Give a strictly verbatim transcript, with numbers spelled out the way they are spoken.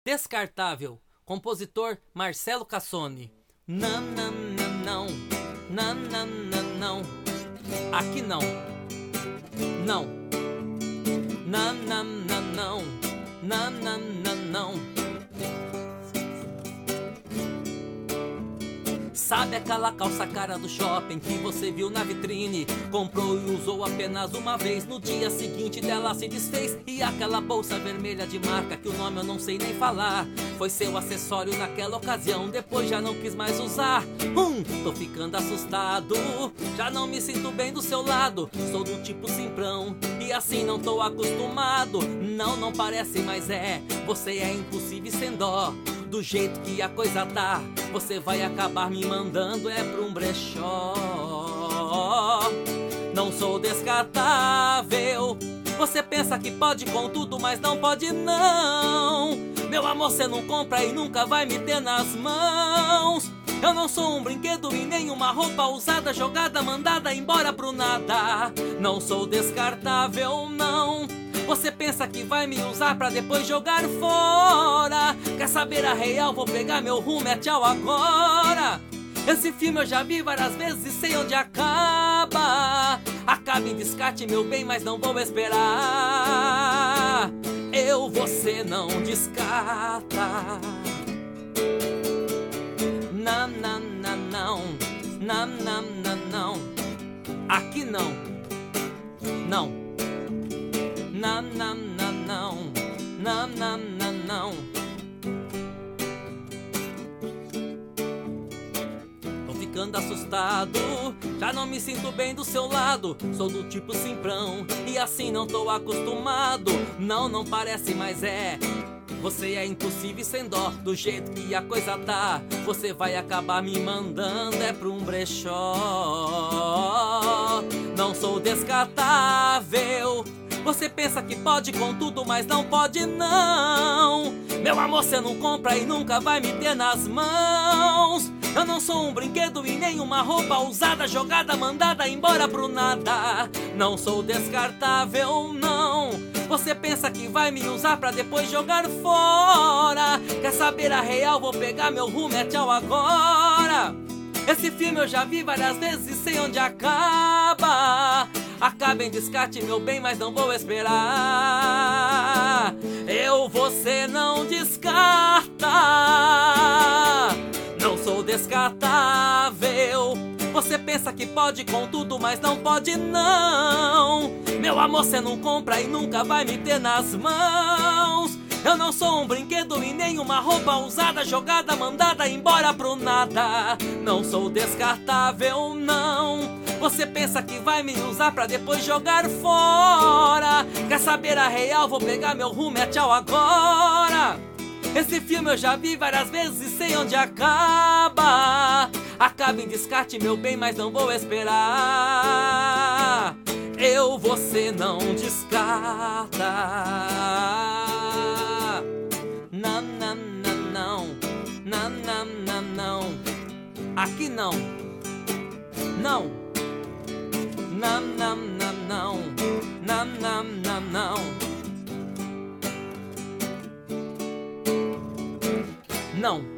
Descartável, compositor Marcelo Cassone. Não, não, não, não, não, não, não, aqui não, não, não, não, não, não, não, não, não, não. Sabe aquela calça cara do shopping que você viu na vitrine? Comprou e usou apenas uma vez, no dia seguinte dela se desfez. E aquela bolsa vermelha de marca que o nome eu não sei nem falar, foi seu acessório naquela ocasião, depois já não quis mais usar. Hum, tô ficando assustado, já não me sinto bem do seu lado. Sou do tipo simprão e assim não tô acostumado. Não, não parece, mas é, você é impossível e sem dó. Do jeito que a coisa tá, você vai acabar me mandando é pra um brechó. Não sou descartável, você pensa que pode com tudo, mas não pode não. Meu amor, cê não compra e nunca vai me ter nas mãos. Eu não sou um brinquedo e nenhuma roupa usada, jogada, mandada embora pro nada. Não sou descartável, não. Você pensa que vai me usar pra depois jogar fora. Quer saber a real? Vou pegar meu rumo, é tchau agora. Esse filme eu já vi várias vezes e sei onde acaba. Acaba em descarte, meu bem, mas não vou esperar. Eu, você não descarta. Não, não, não, não, não, não, não, não, aqui não, não. Não, não, não, não, não, não, não, não. Tô ficando assustado, já não me sinto bem do seu lado. Sou do tipo simprão e assim não tô acostumado. Não, não parece, mas é, você é impossível e sem dó. Do jeito que a coisa tá, você vai acabar me mandando é pra um brechó. Não sou descartável, você pensa que pode com tudo, mas não pode não. Meu amor, cê não compra e nunca vai me ter nas mãos. Eu não sou um brinquedo e nenhuma roupa usada, jogada, mandada embora pro nada. Não sou descartável, não. Você pensa que vai me usar pra depois jogar fora. Quer saber a real? Vou pegar meu rumo, é tchau agora. Esse filme eu já vi várias vezes e sei onde acaba. Acaba em descarte, meu bem, mas não vou esperar. Eu, você não descarta. Não sou descartável. Você pensa que pode com tudo, mas não pode não. Meu amor, cê não compra e nunca vai me ter nas mãos. Eu não sou um brinquedo e nenhuma roupa usada, jogada, mandada embora pro nada. Não sou descartável, não. Você pensa que vai me usar pra depois jogar fora. Quer saber a real? Vou pegar meu rumo, é tchau agora. Esse filme eu já vi várias vezes e sei onde acaba. Acaba em descarte, meu bem, mas não vou esperar. Eu, você não descarta. Não, não, não, não, não, não, não, não, aqui não, não, não, não, não, não, não, não, não, não, não.